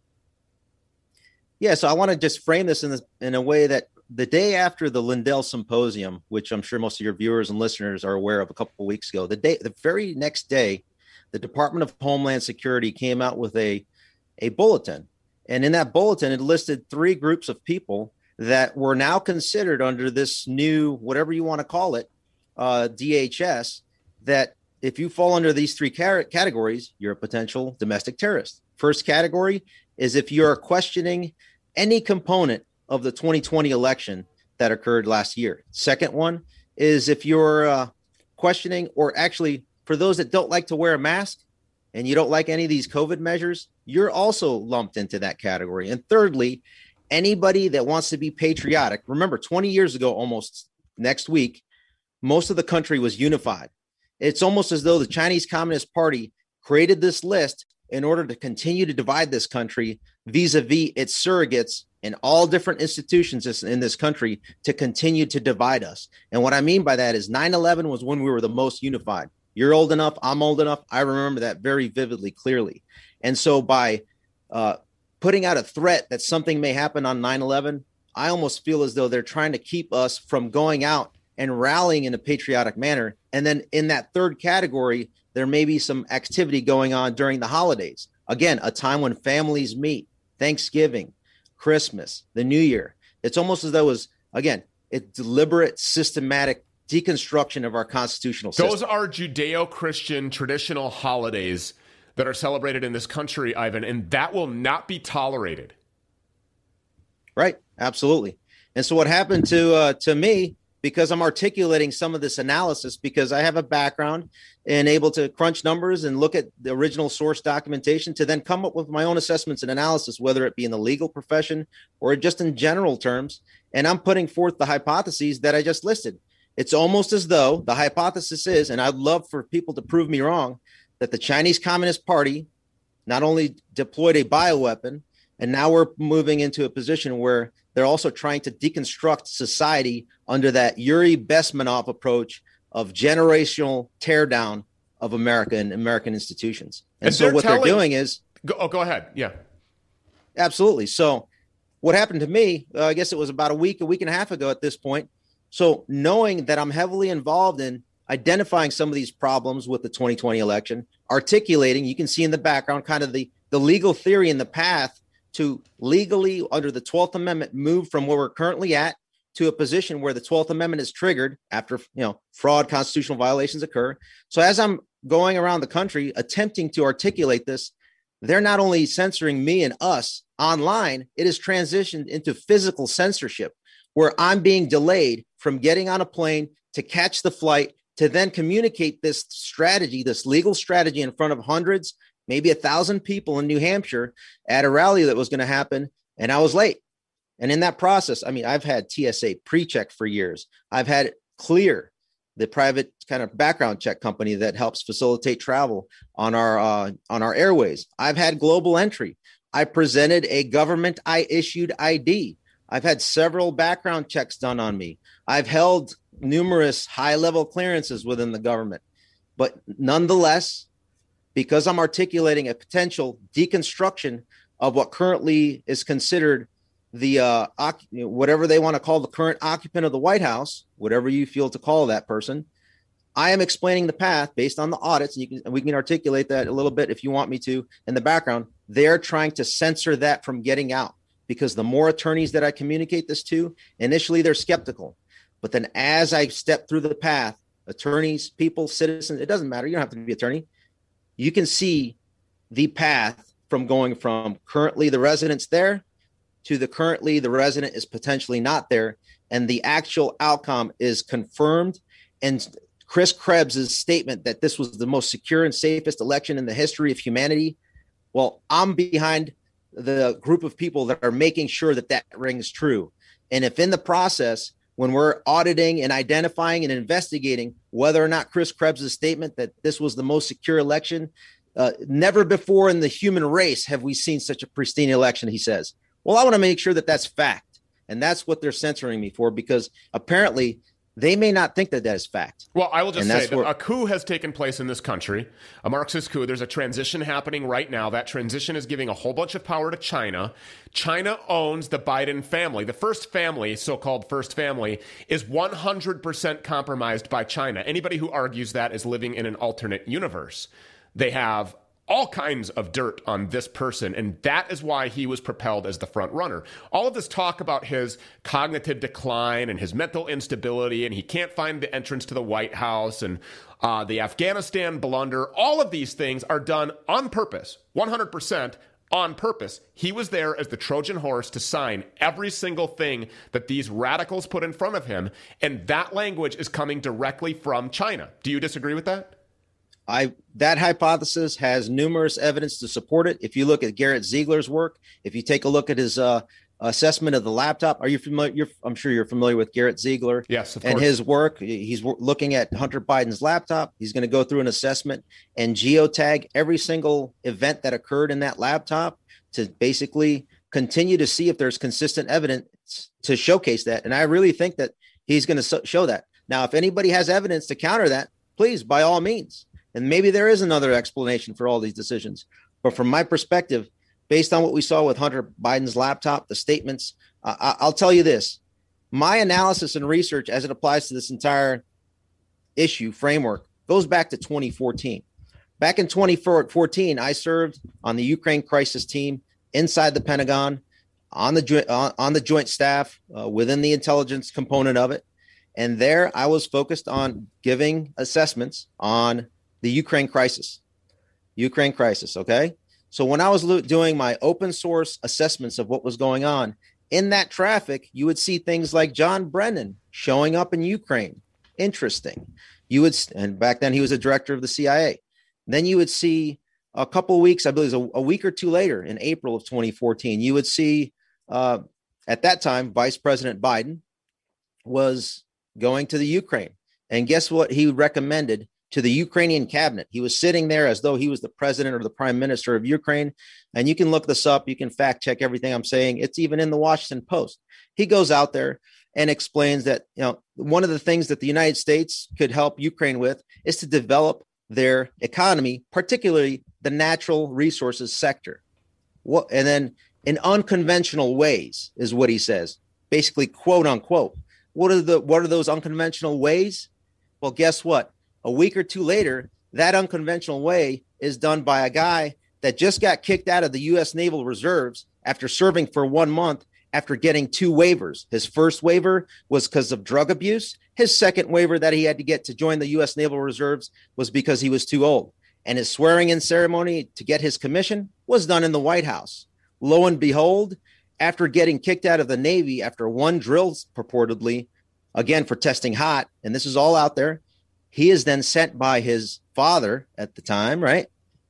Yeah, so I want to just frame this in this, in a way that the day after the Lindell Symposium, which I'm sure most of your viewers and listeners are aware of a couple of weeks ago, the day, the very next day, the Department of Homeland Security came out with a, a bulletin. And in that bulletin, it listed three groups of people that were now considered under this new, whatever you want to call it, uh, D H S, that if you fall under these three car- categories, you're a potential domestic terrorist. First category is if you're questioning any component of the twenty twenty election that occurred last year. Second one is if you're uh, questioning, or actually for those that don't like to wear a mask and you don't like any of these COVID measures, you're also lumped into that category. And thirdly, anybody that wants to be patriotic. Remember, twenty years ago, almost next week, most of the country was unified. It's almost as though the Chinese Communist Party created this list in order to continue to divide this country vis-a-vis its surrogates and all different institutions in this country to continue to divide us. And what I mean by that is nine eleven was when we were the most unified. You're old enough. I'm old enough. I remember that very vividly, clearly. And so by uh, putting out a threat that something may happen on nine eleven, I almost feel as though they're trying to keep us from going out and rallying in a patriotic manner. And then in that third category, there may be some activity going on during the holidays. Again, a time when families meet, Thanksgiving, Christmas, the New Year. It's almost as though it was, again, a deliberate, systematic deconstruction of our constitutional system. Those are Judeo-Christian traditional holidays that are celebrated in this country, Ivan, and that will not be tolerated. Right. Absolutely. And so what happened to uh, to me, because I'm articulating some of this analysis, because I have a background and able to crunch numbers and look at the original source documentation to then come up with my own assessments and analysis, whether it be in the legal profession or just in general terms. And I'm putting forth the hypotheses that I just listed. It's almost as though the hypothesis is, and I'd love for people to prove me wrong, that the Chinese Communist Party not only deployed a bioweapon, and now we're moving into a position where they're also trying to deconstruct society under that Yuri Bezmenov approach of generational teardown of America and American institutions. And, and so they're what telling, they're doing is... Go, oh, go ahead. Yeah. Absolutely. So what happened to me, uh, I guess it was about a week, a week and a half ago at this point. So knowing that I'm heavily involved in identifying some of these problems with the twenty twenty election, articulating, you can see in the background, kind of the, the legal theory and the path to legally, under the twelfth Amendment, move from where we're currently at to a position where the twelfth Amendment is triggered after, you know, fraud, constitutional violations occur. So as I'm going around the country attempting to articulate this, they're not only censoring me and us online, it is transitioned into physical censorship, where I'm being delayed from getting on a plane to catch the flight to then communicate this strategy, this legal strategy in front of hundreds, maybe a thousand people in New Hampshire at a rally that was going to happen. And I was late. And in that process, I mean, I've had T S A pre-check for years. I've had Clear, the private kind of background check company that helps facilitate travel on our uh, on our airways. I've had Global Entry. I presented a government I issued I D. I've had several background checks done on me. I've held numerous high-level clearances within the government. But nonetheless, because I'm articulating a potential deconstruction of what currently is considered the uh, whatever they want to call the current occupant of the White House, whatever you feel to call that person, I am explaining the path based on the audits, and, you can, and we can articulate that a little bit if you want me to in the background. They're trying to censor that from getting out, because the more attorneys that I communicate this to, initially they're skeptical. But then as I step through the path, attorneys, people, citizens, it doesn't matter. You don't have to be an attorney. You can see the path from going from currently the resident's there to the currently the resident is potentially not there. And the actual outcome is confirmed. And Chris Krebs' statement that this was the most secure and safest election in the history of humanity. Well, I'm behind the group of people that are making sure that that rings true. And if in the process, when we're auditing and identifying and investigating whether or not Chris Krebs' statement that this was the most secure election, uh, never before in the human race have we seen such a pristine election, he says. Well, I want to make sure that that's fact. And that's what they're censoring me for, because apparently they may not think that that is fact. Well, I will just and say that where- a coup has taken place in this country, a Marxist coup. There's a transition happening right now. That transition is giving a whole bunch of power to China. China owns the Biden family. The first family, so-called first family, is one hundred percent compromised by China. Anybody who argues that is living in an alternate universe. They have all kinds of dirt on this person, and that is why he was propelled as the front runner. All of this talk about his cognitive decline and his mental instability, and he can't find the entrance to the White House, and uh, the Afghanistan blunder, all of these things are done on purpose, one hundred percent on purpose. He was there as the Trojan horse to sign every single thing that these radicals put in front of him, and that language is coming directly from China. Do you disagree with that? I that hypothesis has numerous evidence to support it. If you look at Garrett Ziegler's work, if you take a look at his uh, assessment of the laptop, are you familiar? You're, I'm sure you're familiar with Garrett Ziegler. Yes, of and course. His work. He's looking at Hunter Biden's laptop. He's going to go through an assessment and geotag every single event that occurred in that laptop to basically continue to see if there's consistent evidence to showcase that. And I really think that he's going to show that. Now, if anybody has evidence to counter that, please, by all means. And maybe there is another explanation for all these decisions. But from my perspective, based on what we saw with Hunter Biden's laptop, the statements, uh, I'll tell you this. my analysis and research as it applies to this entire issue framework goes back to twenty fourteen. Back in twenty fourteen, I served on the Ukraine crisis team inside the Pentagon, on the on, on the joint staff uh, within the intelligence component of it. And there I was focused on giving assessments on the Ukraine crisis. Ukraine crisis, okay? So when I was lo- doing my open source assessments of what was going on, in that traffic, you would see things like John Brennan showing up in Ukraine. Interesting. You would, and back then he was a director of the C I A. Then you would see a couple of weeks, I believe it was a, a week or two later in April of twenty fourteen, you would see uh, at that time, Vice President Biden was going to the Ukraine. And guess what he recommended to the Ukrainian cabinet? He was sitting there as though he was the president or the prime minister of Ukraine. And you can look this up. You can fact check everything I'm saying. It's even in the Washington Post. He goes out there and explains that, you know, one of the things that the United States could help Ukraine with is to develop their economy, particularly the natural resources sector. What, and then in unconventional ways is what he says, basically, quote unquote. What are the what are those unconventional ways? Well, guess what? A week or two later, that unconventional way is done by a guy that just got kicked out of the U S Naval Reserves after serving for one month after getting two waivers. His first waiver was because of drug abuse. His second waiver that he had to get to join the U S Naval Reserves was because he was too old. And his swearing-in ceremony to get his commission was done in the White House. Lo and behold, after getting kicked out of the Navy after one drill, purportedly, again for testing hot, and this is all out there, he is then sent by his father at the time, right,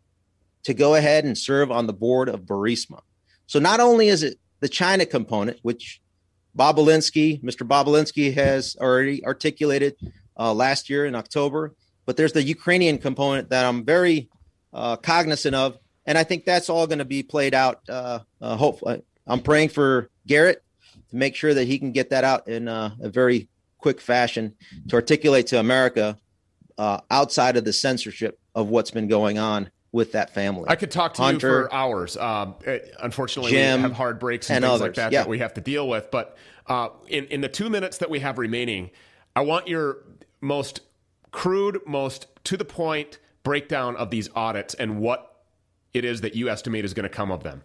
to go ahead and serve on the board of Burisma. So not only is it the China component, which Bobulinski, Mister Bobulinski has already articulated uh, last year in October, but there's the Ukrainian component that I'm very uh, cognizant of, and I think that's all going to be played out. Uh, uh, hopefully, I'm praying for Garrett to make sure that he can get that out in uh, a very quick fashion to articulate to America uh, outside of the censorship of what's been going on with that family. I could talk to Hunter, you for hours. Um, unfortunately, Jim, we have hard breaks and, and things others. like that yeah. that we have to deal with. But uh, in, in the two minutes that we have remaining, I want your most crude, most to-the-point breakdown of these audits and what it is that you estimate is going to come of them.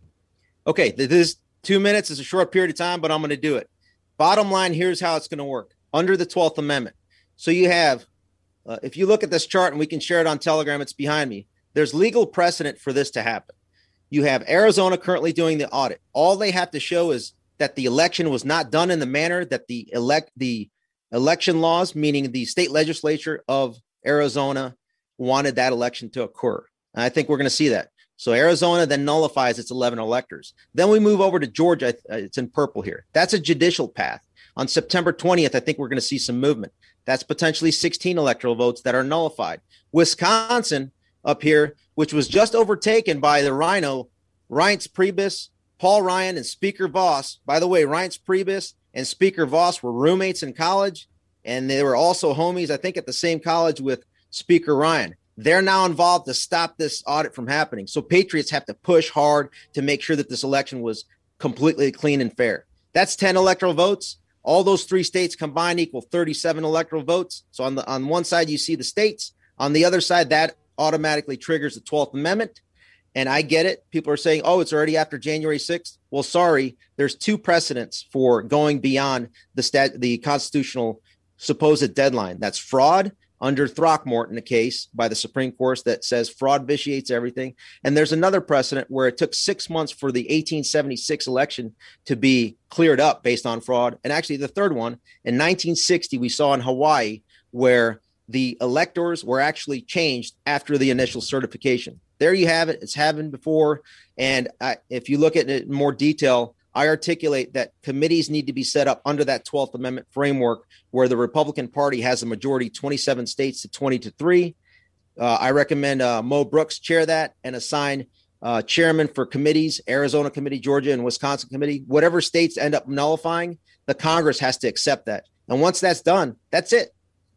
Okay, this two minutes is a short period of time, but I'm going to do it. Bottom line, here's how it's going to work. Under the twelfth Amendment. So you have, uh, if you look at this chart, and we can share it on Telegram, it's behind me. There's legal precedent for this to happen. You have Arizona currently doing the audit. All they have to show is that the election was not done in the manner that the elect the election laws, meaning the state legislature of Arizona, wanted that election to occur. And I think we're going to see that. So Arizona then nullifies its eleven electors. Then we move over to Georgia. It's in purple here. That's a judicial path. On September twentieth, I think we're going to see some movement. That's potentially sixteen electoral votes that are nullified. Wisconsin up here, which was just overtaken by the Rhino, Reince Priebus, Paul Ryan, and Speaker Voss. By the way, Reince Priebus and Speaker Voss were roommates in college, and they were also homies, I think, at the same college with Speaker Ryan. They're now involved to stop this audit from happening. So patriots have to push hard to make sure that this election was completely clean and fair. That's ten electoral votes. All those three states combined equal thirty-seven electoral votes. So on the on one side, you see the states. On the other side, that automatically triggers the twelfth Amendment. And I get it. People are saying, oh, it's already after January sixth. Well, sorry, there's two precedents for going beyond the stat, the constitutional supposed deadline. That's fraud under Throckmorton, a case by the Supreme Court that says fraud vitiates everything. And there's another precedent where it took six months for the eighteen seventy-six election to be cleared up based on fraud. And actually the third one, in nineteen sixty, we saw in Hawaii where the electors were actually changed after the initial certification. There you have it. It's happened before. And I, if you look at it in more detail, I articulate that committees need to be set up under that twelfth Amendment framework where the Republican Party has a majority, twenty-seven states to twenty to three. Uh, I recommend uh, Mo Brooks chair that and assign uh, chairman for committees, Arizona committee, Georgia and Wisconsin committee. Whatever states end up nullifying, the Congress has to accept that. And once that's done, that's it.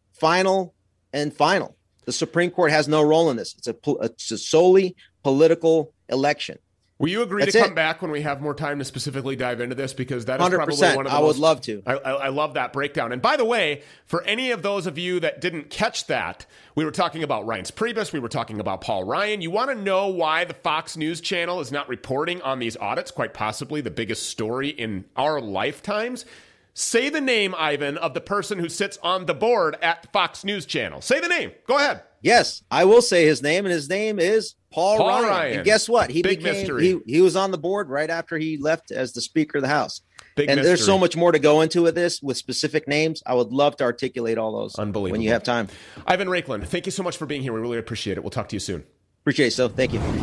Final and final. The Supreme Court has no role in this. It's a, it's a solely political election. Will you agree That's to come it. back when we have more time to specifically dive into this? Because that is one hundred probably percent. one of the I most, would love to. I, I, I love that breakdown. And by the way, for any of those of you that didn't catch that, we were talking about Reince Priebus. We were talking about Paul Ryan. You want to know why the Fox News Channel is not reporting on these audits, quite possibly the biggest story in our lifetimes? Say the name, Ivan, of the person who sits on the board at Fox News Channel. Say the name. Go ahead. Yes, I will say his name, and his name is Paul, Paul Ryan. Ryan. And guess what? He Big became mystery. he, he was on the board right after he left as the Speaker of the House. Big and mystery. there's so much more to go into with this with specific names. I would love to articulate all those Unbelievable. when you have time. Ivan Raiklin, thank you so much for being here. We really appreciate it. We'll talk to you soon. Appreciate it, so thank you.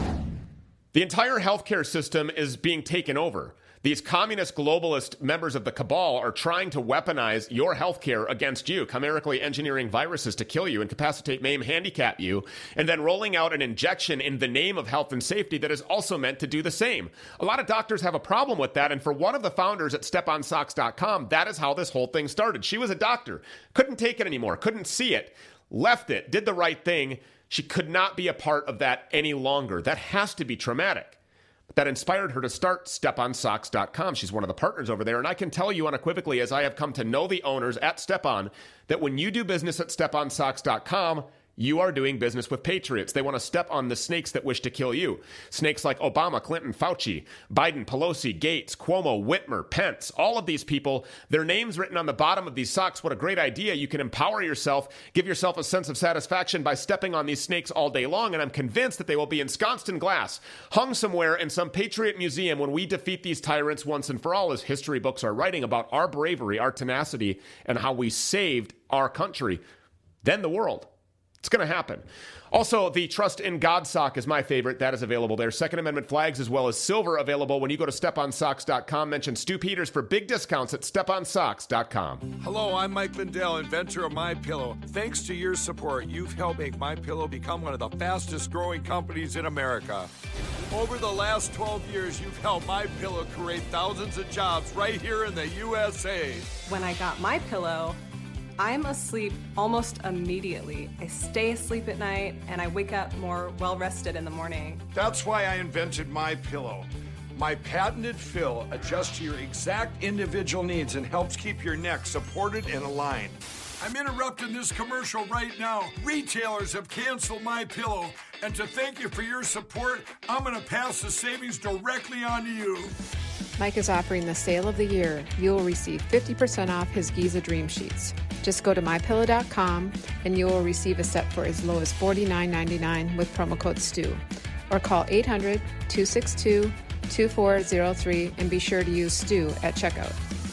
The entire healthcare system is being taken over. These communist globalist members of the cabal are trying to weaponize your healthcare against you, chimerically engineering viruses to kill you, incapacitate, maim, handicap you, and then rolling out an injection in the name of health and safety that is also meant to do the same. A lot of doctors have a problem with that, and for one of the founders at step on socks dot com, that is how this whole thing started. She was a doctor, couldn't take it anymore, couldn't see it, left it, did the right thing. She could not be a part of that any longer. That has to be traumatic. That inspired her to start step on socks dot com. She's one of the partners over there. And I can tell you unequivocally, as I have come to know the owners at StepOn, that when you do business at step on socks dot com, you are doing business with patriots. They want to step on the snakes that wish to kill you. Snakes like Obama, Clinton, Fauci, Biden, Pelosi, Gates, Cuomo, Whitmer, Pence, all of these people, their names written on the bottom of these socks. What a great idea. You can empower yourself, give yourself a sense of satisfaction by stepping on these snakes all day long. And I'm convinced that they will be ensconced in glass, hung somewhere in some patriot museum when we defeat these tyrants once and for all, as history books are writing about our bravery, our tenacity, and how we saved our country, then the world. It's going to happen. Also, the Trust in God sock is my favorite. That is available there. Second Amendment flags as well as silver available when you go to step on socks dot com. Mention Stu Peters for big discounts at step on socks dot com. Hello, I'm Mike Lindell, inventor of MyPillow. Thanks to your support, you've helped make MyPillow become one of the fastest growing companies in America. Over the last twelve years, you've helped MyPillow create thousands of jobs right here in the U S A. When I got MyPillow, I'm asleep almost immediately. I stay asleep at night and I wake up more well-rested in the morning. That's why I invented MyPillow. My patented fill adjusts to your exact individual needs and helps keep your neck supported and aligned. I'm interrupting this commercial right now. Retailers have canceled MyPillow, and to thank you for your support, I'm going to pass the savings directly on to you. Mike is offering the sale of the year. You will receive fifty percent off his Giza Dream Sheets. Just go to my pillow dot com and you will receive a set for as low as forty-nine ninety-nine with promo code STU. Or call eight hundred, two six two, two four zero three and be sure to use STU at checkout.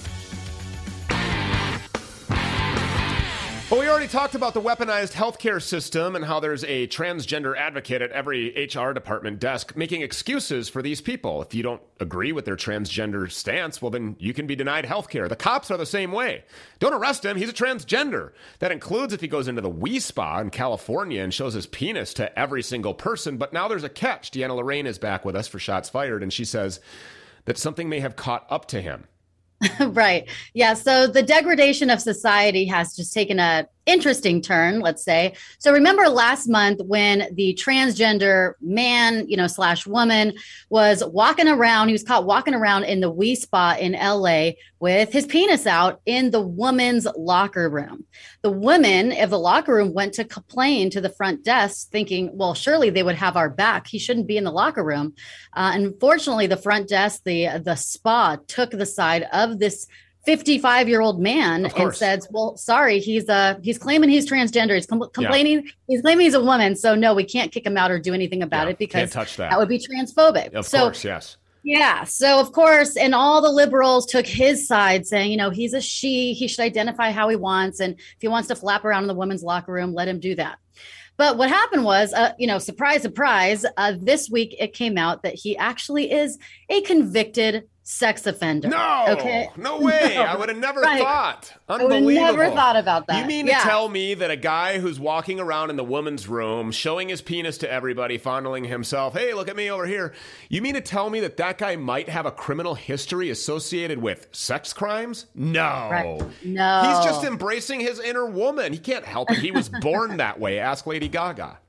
Well, we already talked about the weaponized healthcare system and how there's a transgender advocate at every H R department desk making excuses for these people. If you don't agree with their transgender stance, well, then you can be denied healthcare. The cops are the same way. Don't arrest him. He's a transgender. That includes if he goes into the Wee Spa in California and shows his penis to every single person. But now there's a catch. Deanna Lorraine is back with us for Shots Fired, and she says that something may have caught up to him. Right. Yeah. So the degradation of society has just taken a interesting turn, let's say. So remember last month when the transgender man, you know, slash woman was walking around, he was caught walking around in the Wee Spa in L A with his penis out in the woman's locker room. The women of the locker room went to complain to the front desk thinking, well, surely they would have our back. He shouldn't be in the locker room. Uh, unfortunately, the front desk, the, the spa took the side of this fifty-five year old man and said, well, sorry, he's uh he's claiming he's transgender. He's com- complaining. Yeah. He's claiming he's a woman. So no, we can't kick him out or do anything about yeah, it because can't touch that. that would be transphobic. Of so, course, yes. Yeah. So, of course, and all the liberals took his side saying, you know, he's a she, he should identify how he wants. And if he wants to flap around in the women's locker room, let him do that. But what happened was, uh, you know, surprise, surprise, uh, this week it came out that he actually is a convicted sex offender. No, okay? no way. No. I would have never Right. thought. I would Unbelievable. have never thought about that. You mean yeah. to tell me that a guy who's walking around in the woman's room, showing his penis to everybody, fondling himself, hey, look at me over here. You mean to tell me that that guy might have a criminal history associated with sex crimes? No. Right. No. He's just embracing his inner woman. He can't help it. He was born that way. Ask Lady Gaga.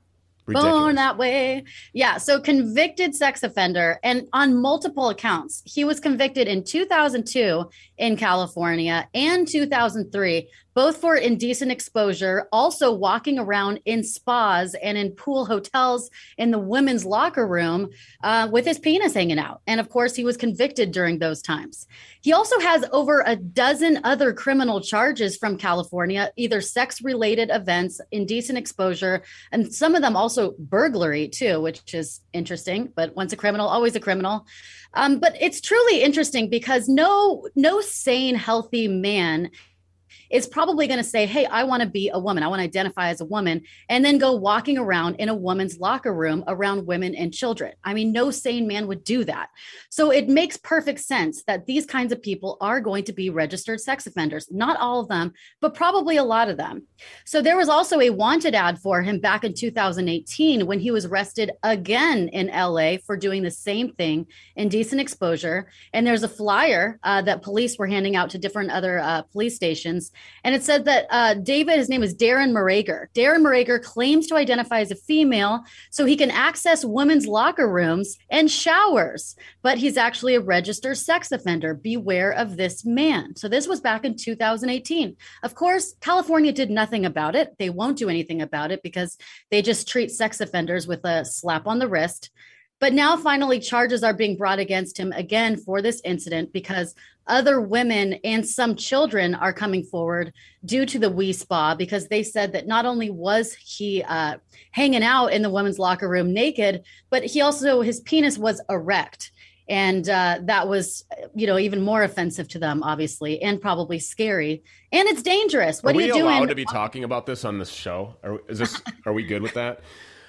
Ridiculous. Born that way. Yeah. So convicted sex offender, and on multiple accounts. He was convicted in two thousand two in California and two thousand three, both for indecent exposure, also walking around in spas and in pool hotels in the women's locker room uh, with his penis hanging out. And of course, he was convicted during those times. He also has over a dozen other criminal charges from California, either sex-related events, indecent exposure, and some of them also burglary too, which is interesting. But once a criminal, always a criminal. Um, but it's truly interesting because no, no sane, healthy man is probably going to say, hey, I want to be a woman. I want to identify as a woman, and then go walking around in a woman's locker room around women and children. I mean, no sane man would do that. So it makes perfect sense that these kinds of people are going to be registered sex offenders. Not all of them, but probably a lot of them. So there was also a wanted ad for him back in two thousand eighteen when he was arrested again in L A for doing the same thing, indecent exposure. And there's a flyer uh, that police were handing out to different other uh, police stations. And it said that uh, David, his name is Darren Marager. Darren Marager claims to identify as a female so he can access women's locker rooms and showers. But he's actually a registered sex offender. Beware of this man. So this was back in two thousand eighteen. Of course, California did nothing about it. They won't do anything about it because they just treat sex offenders with a slap on the wrist. But now finally charges are being brought against him again for this incident because other women and some children are coming forward due to the Wee Spa, because they said that not only was he uh, hanging out in the women's locker room naked, but he also, his penis was erect. And uh, that was, you know, even more offensive to them, obviously, and probably scary. And it's dangerous. What are, are you doing? Are we allowed to be talking about this on this show? Are, is this, are we good with that?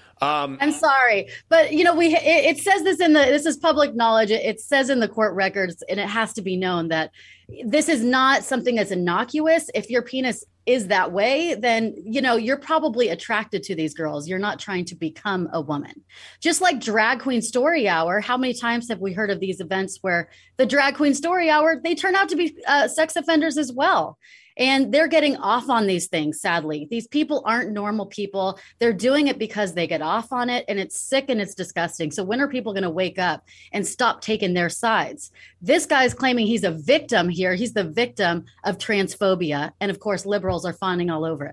Um, I'm sorry, but you know, we it, it says this in the this is public knowledge. It, it says in the court records, and it has to be known that this is not something that's innocuous. If your penis is that way, then you know you're probably attracted to these girls. You're not trying to become a woman. Just like Drag Queen Story Hour, how many times have we heard of these events where the Drag Queen Story Hour, they turn out to be uh, sex offenders as well? And they're getting off on these things, sadly. These people aren't normal people. They're doing it because they get off on it, and it's sick and it's disgusting. So when are people going to wake up and stop taking their sides? This guy's claiming he's a victim here. He's the victim of transphobia. And of course, liberals are fawning all over it.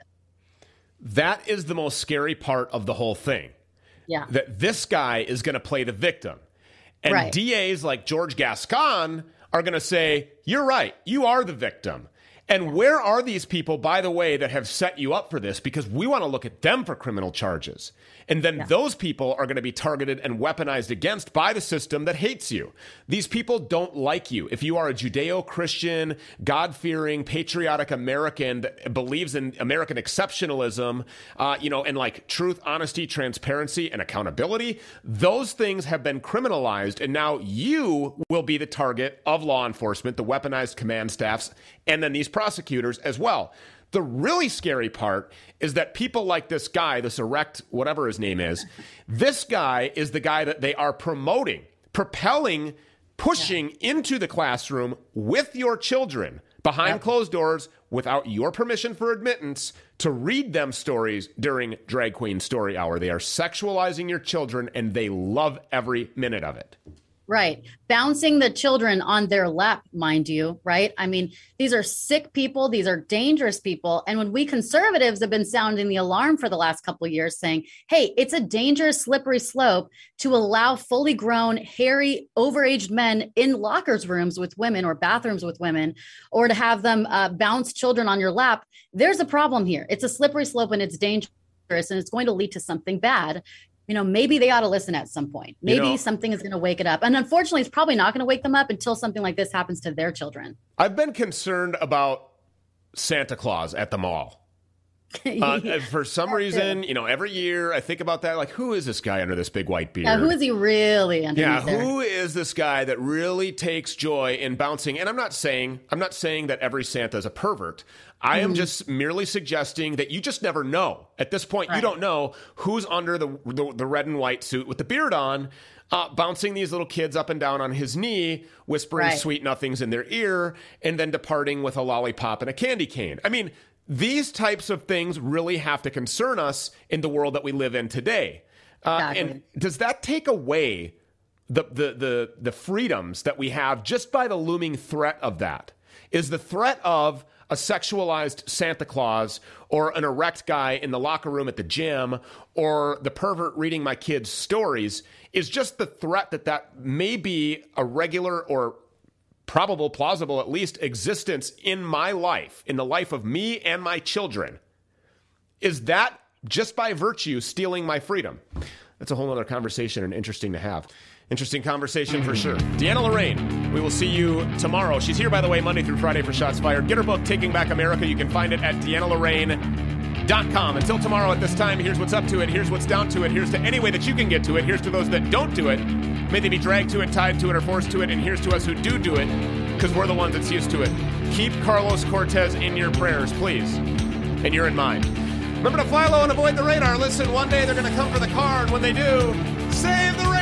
That is the most scary part of the whole thing. Yeah. That this guy is going to play the victim. And right. D As like George Gascon are going to say, you're right, you are the victim. And where are these people, by the way, that have set you up for this? Because we want to look at them for criminal charges. And then yeah. those people are going to be targeted and weaponized against by the system that hates you. These people don't like you. If you are a Judeo-Christian, God-fearing, patriotic American that believes in American exceptionalism, uh, you know, and like truth, honesty, transparency, and accountability, those things have been criminalized. And now you will be the target of law enforcement, the weaponized command staffs, and then these prosecutors as well. The really scary part is that people like this guy, this erect, whatever his name is, this guy is the guy that they are promoting, propelling, pushing yeah. into the classroom with your children behind yeah. closed doors without your permission for admittance to read them stories during Drag Queen Story Hour. They are sexualizing your children, and they love every minute of it. Right. Bouncing the children on their lap, mind you, right? I mean, these are sick people. These are dangerous people. And when we conservatives have been sounding the alarm for the last couple of years saying, hey, it's a dangerous, slippery slope to allow fully grown, hairy, overaged men in lockers rooms with women or bathrooms with women, or to have them uh, bounce children on your lap, there's a problem here. It's a slippery slope and it's dangerous, and it's going to lead to something bad. You know, maybe they ought to listen at some point. Maybe you know, something is going to wake it up. And unfortunately, it's probably not going to wake them up until something like this happens to their children. I've been concerned about Santa Claus at the mall. Uh, for some reason, you know, every year I think about that. Like, who is this guy under this big white beard? Yeah, who is he really under? Yeah, there? Who is this guy that really takes joy in bouncing? And I'm not saying I'm not saying that every Santa is a pervert. I am mm. just merely suggesting that you just never know. At this point, right. you don't know who's under the, the the red and white suit with the beard on, uh, bouncing these little kids up and down on his knee, whispering right. sweet nothings in their ear, and then departing with a lollipop and a candy cane. I mean, these types of things really have to concern us in the world that we live in today. Uh, and does that take away the, the the the freedoms that we have just by the looming threat of that? Is the threat of a sexualized Santa Claus or an erect guy in the locker room at the gym or the pervert reading my kids' stories is just the threat that that may be a regular or probable, plausible at least, existence in my life, in the life of me and my children? Is that just by virtue stealing my freedom? That's a whole other conversation and interesting to have. Interesting conversation for sure. Deanna Lorraine, we will see you tomorrow. She's here, by the way, Monday through Friday for Shots Fired. Get her book, Taking Back America. You can find it at deanna lorraine dot com. Until tomorrow at this time, here's what's up to it. Here's what's down to it. Here's to any way that you can get to it. Here's to those that don't do it. May they be dragged to it, tied to it, or forced to it. And here's to us who do do it, because we're the ones that's used to it. Keep Carlos Cortez in your prayers, please. And you're in mine. Remember to fly low and avoid the radar. Listen, one day they're going to come for the car, and when they do, save the